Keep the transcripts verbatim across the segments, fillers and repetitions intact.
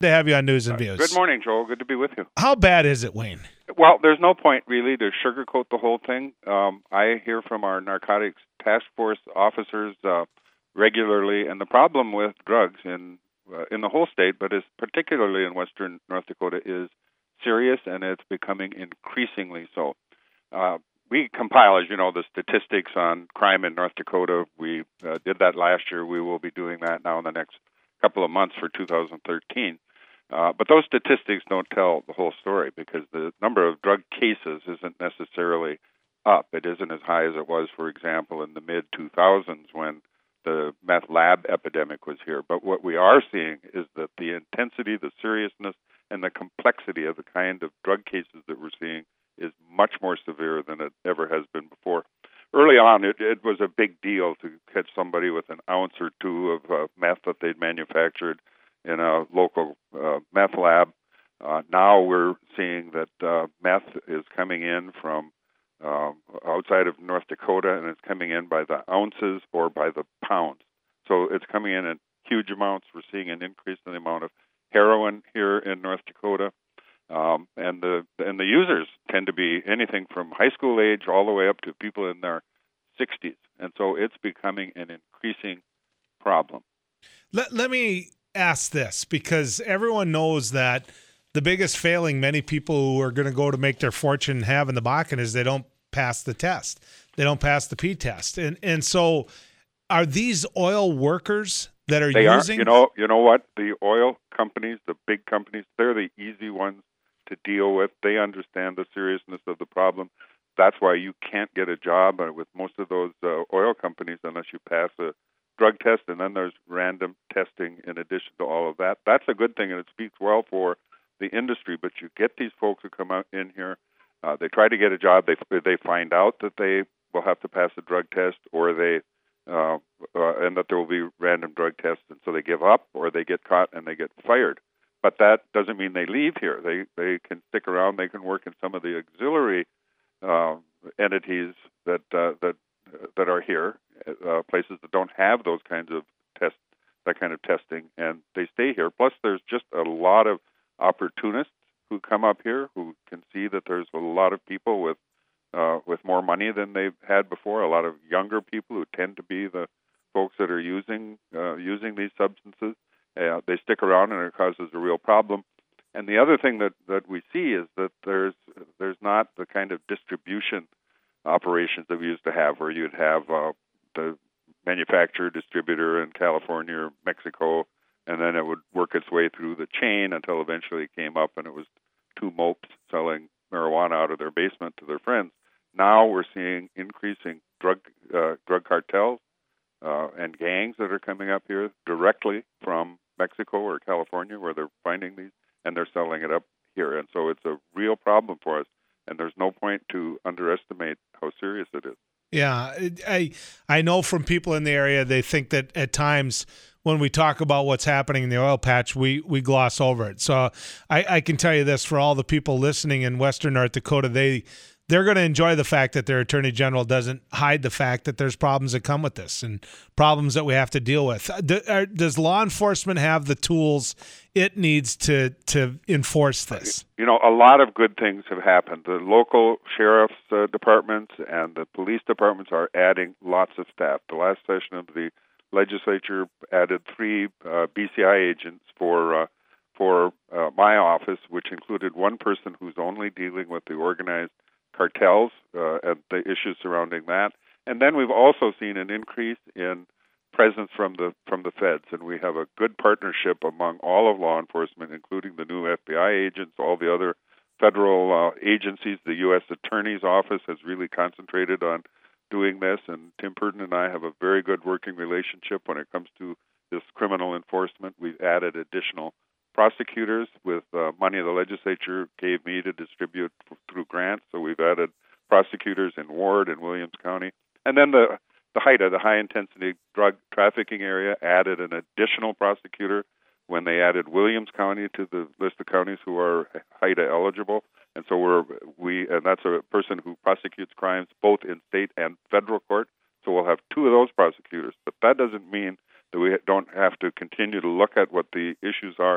to have you on News and Uh, Views. Good morning, Joel. Good to be with you. How bad is it, Wayne? Well, there's no point really to sugarcoat the whole thing. Um, I hear from our narcotics task force officers uh, regularly, and the problem with drugs in uh, in the whole state, but is particularly in western North Dakota, is serious, and it's becoming increasingly so. Uh, we compile, as you know, the statistics on crime in North Dakota. We uh, did that last year. We will be doing that now in the next couple of months for two thousand thirteen. Uh, but those statistics don't tell the whole story because the number of drug cases isn't necessarily up. It isn't as high as it was, for example, in the mid two thousands when the meth lab epidemic was here. But what we are seeing is that the intensity, the seriousness, and the complexity of the kind of drug cases that we're seeing is much more severe than it ever has been before. Early on, it, it was a big deal to catch somebody with an ounce or two of uh, meth that they'd manufactured in a local uh, meth lab. Uh, now we're seeing that uh, meth is coming in from uh, outside of North Dakota, and it's coming in by the ounces or by the pounds. So it's coming in in huge amounts. We're seeing an increase in the amount of heroin here in North Dakota. Um, and the and the users tend to be anything from high school age all the way up to people in their sixties. And so it's becoming an increasing problem. Let, let me ask this, because everyone knows that the biggest failing many people who are going to go to make their fortune have in the Bakken is they don't pass the test. They don't pass the P test. And and so are these oil workers that are they using? Are, you know, you know what? The oil companies, the big companies, they're the easy ones to deal with. They understand the seriousness of the problem. That's why you can't get a job with most of those uh, oil companies unless you pass a drug test, and then there's random testing in addition to all of that. That's a good thing, and it speaks well for the industry. But you get these folks who come out in here, uh, they try to get a job, they they find out that they will have to pass a drug test, or they uh, uh, and that there will be random drug tests, and so they give up, or they get caught and they get fired. But that doesn't mean they leave here. They they can stick around. They can work in some of the auxiliary uh, entities that uh, that that are here, uh, places that don't have those kinds of tests, that kind of testing, and they stay here. Plus, there's just a lot of opportunists who come up here who can see that there's a lot of people with uh, with more money than they've had before. A lot of younger people who tend to be the folks that are using uh, using these substances. Uh, they stick around, and it causes a real problem. And the other thing that, that we see is that there's there's not the kind of distribution operations that we used to have, where you'd have uh, the manufacturer, distributor in California or Mexico, and then it would work its way through the chain until eventually it came up and it was two mopes selling marijuana out of their basement to their friends. Now we're seeing increasing drug uh, drug cartels uh, and gangs that are coming up here directly from Mexico or California, where they're finding these, and they're selling it up here. And so it's a real problem for us, and there's no point to underestimate how serious it is. Yeah, I I know from people in the area, they think that at times when we talk about what's happening in the oil patch, we, we gloss over it. So I, I can tell you this, for all the people listening in Western North Dakota, they they're going to enjoy the fact that their attorney general doesn't hide the fact that there's problems that come with this and problems that we have to deal with. Does law enforcement have the tools it needs to to enforce this? You know, a lot of good things have happened. The local sheriff's uh, departments and the police departments are adding lots of staff. The last session of the legislature added three uh, B C I agents for uh, for uh, my office, which included one person who's only dealing with the organized cartels uh, and the issues surrounding that. And then we've also seen an increase in presence from the from the feds, and we have a good partnership among all of law enforcement, including the new F B I agents, all the other federal uh, agencies. The U S Attorney's Office has really concentrated on doing this, and Tim Purdon and I have a very good working relationship when it comes to this criminal enforcement. We've added additional prosecutors with uh, money the legislature gave me to distribute f- through grants, so we've added prosecutors in Ward and Williams County. And then the The HIDTA, the high-intensity drug trafficking area, added an additional prosecutor when they added Williams County to the list of counties who are HIDTA eligible. And so we're we and that's a person who prosecutes crimes both in state and federal court. So we'll have two of those prosecutors. But that doesn't mean that we don't have to continue to look at what the issues are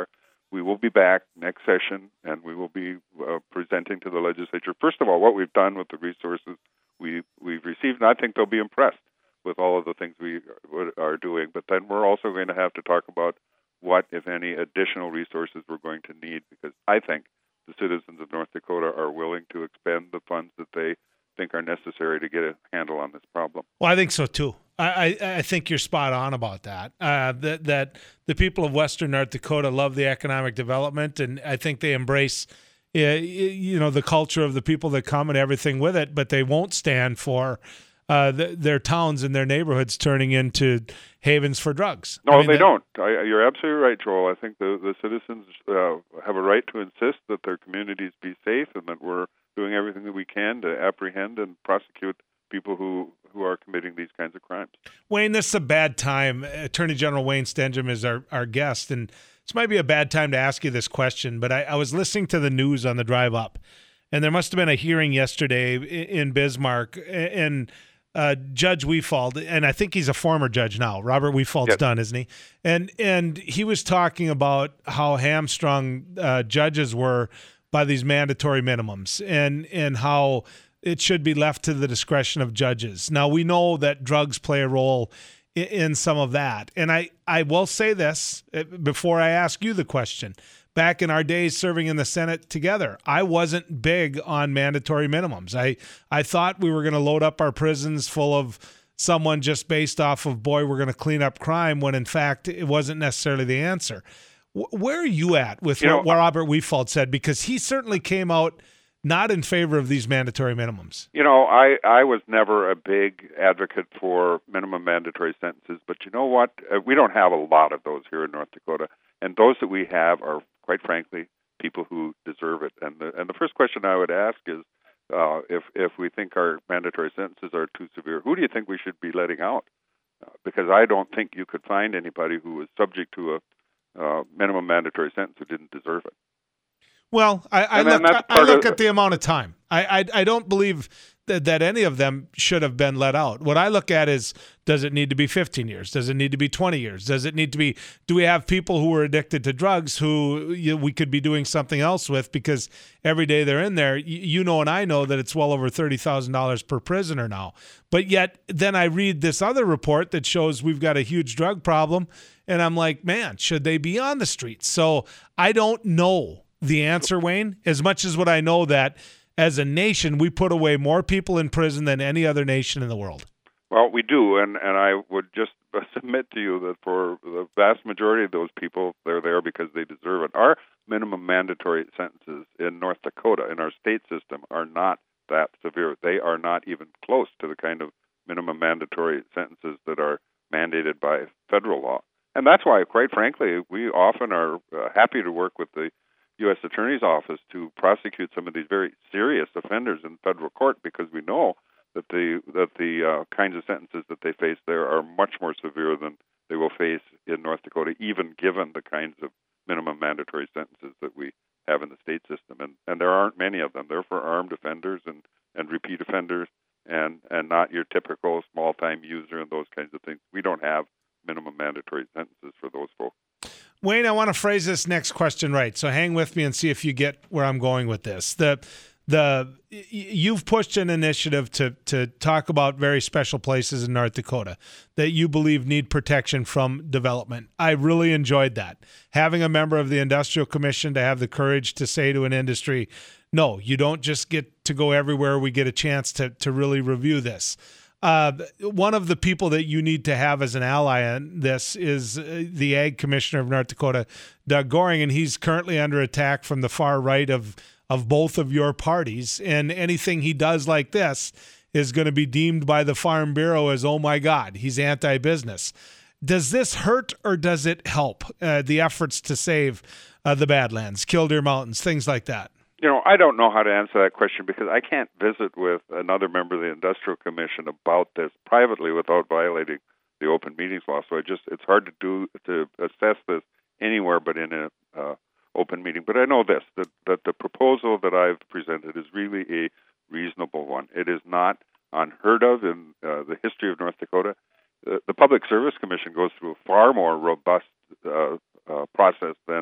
we will be back next session, and we will be uh, presenting to the legislature, first of all, what we've done with the resources we, we've received, and I think they'll be impressed with all of the things we are doing. But then we're also going to have to talk about what, if any, additional resources we're going to need, because I think the citizens of North Dakota are willing to expend the funds that they think are necessary to get a handle on this problem. Well, I think so too. I, I, I think you're spot on about that. Uh, that that the people of Western North Dakota love the economic development, and I think they embrace, uh, you know, the culture of the people that come and everything with it. But they won't stand for uh, the, their towns and their neighborhoods turning into havens for drugs. No, I mean, they that, don't. I, you're absolutely right, Joel. I think the the citizens uh, have a right to insist that their communities be safe, and that we're doing everything that we can to apprehend and prosecute people who, who are committing these kinds of crimes. Wayne, this is a bad time. Attorney General Wayne Stenjum is our, our guest, and this might be a bad time to ask you this question, but I, I was listening to the news on the drive up, and there must have been a hearing yesterday in Bismarck, and uh, Judge Weefald, and I think he's a former judge now, Robert Weefald's Yes. done, isn't he? And, and he was talking about how hamstrung uh, judges were by these mandatory minimums, and and how it should be left to the discretion of judges. Now, we know that drugs play a role in, in some of that. And I, I will say this before I ask you the question. Back in our days serving in the Senate together, I wasn't big on mandatory minimums. I, I thought we were going to load up our prisons full of someone just based off of, boy, we're going to clean up crime, when in fact it wasn't necessarily the answer. Where are you at with you what, know, what Robert Weefald said? Because he certainly came out not in favor of these mandatory minimums. You know, I, I was never a big advocate for minimum mandatory sentences, but you know what? Uh, we don't have a lot of those here in North Dakota, and those that we have are, quite frankly, people who deserve it. And the, and the first question I would ask is, uh, if, if we think our mandatory sentences are too severe, who do you think we should be letting out? Uh, because I don't think you could find anybody who was subject to a Uh, minimum mandatory sentence who didn't deserve it. Well, I, I look, I, I look at the amount of time. I, I, I don't believe that, that any of them should have been let out. What I look at is, does it need to be fifteen years? Does it need to be twenty years? Does it need to be, do we have people who are addicted to drugs who you know, we could be doing something else with, because every day they're in there, you, you know and I know that it's well over thirty thousand dollars per prisoner now. But yet then I read this other report that shows we've got a huge drug problem, and I'm like, man, should they be on the streets? So I don't know the answer, Wayne, as much as what I know that as a nation, we put away more people in prison than any other nation in the world. Well, we do, and, and I would just submit to you that for the vast majority of those people, they're there because they deserve it. Our minimum mandatory sentences in North Dakota, in our state system, are not that severe. They are not even close to the kind of minimum mandatory sentences that are mandated by federal law. And that's why, quite frankly, we often are uh, happy to work with the U S Attorney's Office to prosecute some of these very serious offenders in federal court, because we know that the that the uh, kinds of sentences that they face there are much more severe than they will face in North Dakota, even given the kinds of minimum mandatory sentences that we have in the state system. And, and there aren't many of them. They're for armed offenders and, and repeat offenders, and, and not your typical small-time user and those kinds of things. We don't have minimum mandatory sentences for those folks. Wayne, I want to phrase this next question right, so hang with me and see if you get where I'm going with this. The the you've pushed an initiative to to talk about very special places in North Dakota that you believe need protection from development. I really enjoyed that. Having a member of the Industrial Commission to have the courage to say to an industry, no, you don't just get to go everywhere. We get a chance to to really review this. Uh, one of the people that you need to have as an ally in this is uh, the Ag Commissioner of North Dakota, Doug Goring, and he's currently under attack from the far right of of both of your parties. And anything he does like this is going to be deemed by the Farm Bureau as, oh my God, he's anti-business. Does this hurt or does it help uh, the efforts to save uh, the Badlands, Killdeer Mountains, things like that? You know, I don't know how to answer that question, because I can't visit with another member of the Industrial Commission about this privately without violating the open meetings law. So I just it's hard to do to assess this anywhere but in a uh, open meeting. But I know this, that, that the proposal that I've presented is really a reasonable one. It is not unheard of in uh, the history of North Dakota. The, the Public Service Commission goes through a far more robust uh, uh, process than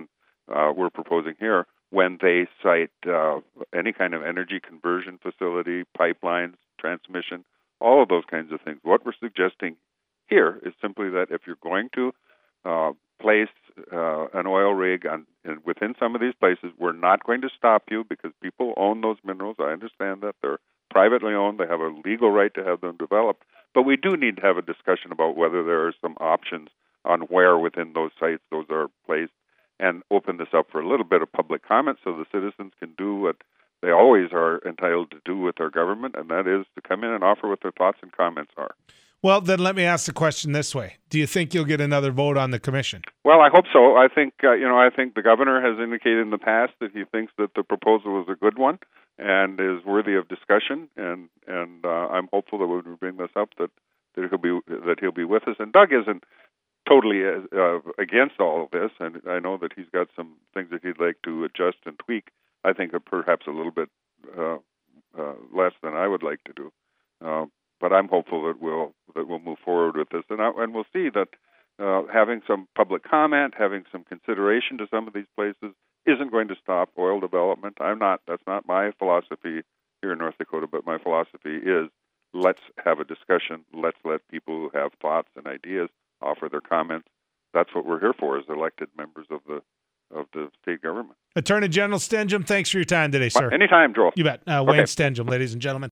uh, we're proposing here when they cite uh, any kind of energy conversion facility, pipelines, transmission, all of those kinds of things. What we're suggesting here is simply that if you're going to uh, place uh, an oil rig on, in, within some of these places, we're not going to stop you because people own those minerals. I understand that. They're privately owned. They have a legal right to have them developed. But we do need to have a discussion about whether there are some options on where within those sites those are placed, and open this up for a little bit of public comment so the citizens can do what they always are entitled to do with our government, and that is to come in and offer what their thoughts and comments are. Well, then let me ask the question this way. Do you think you'll get another vote on the commission? Well, I hope so. I think, uh, you know, I think the governor has indicated in the past that he thinks that the proposal is a good one and is worthy of discussion, and, and uh, I'm hopeful that when we bring this up that, that, he'll be, that he'll be with us. And Doug isn't totally uh, against all of this, and I know that he's got some things that he'd like to adjust and tweak. I think are perhaps a little bit uh, uh, less than I would like to do, uh, but I'm hopeful that we'll that we'll move forward with this, and I, and we'll see that uh, having some public comment, having some consideration to some of these places, isn't going to stop oil development. I'm not. That's not my philosophy here in North Dakota, but my philosophy is let's have a discussion. Let's let people who have thoughts and ideas offer their comments. That's what we're here for as elected members of the of the state government. Attorney General Stenjum, thanks for your time today, sir. Anytime, Joel. You bet. Uh, Wayne okay. Stenjum, ladies and gentlemen.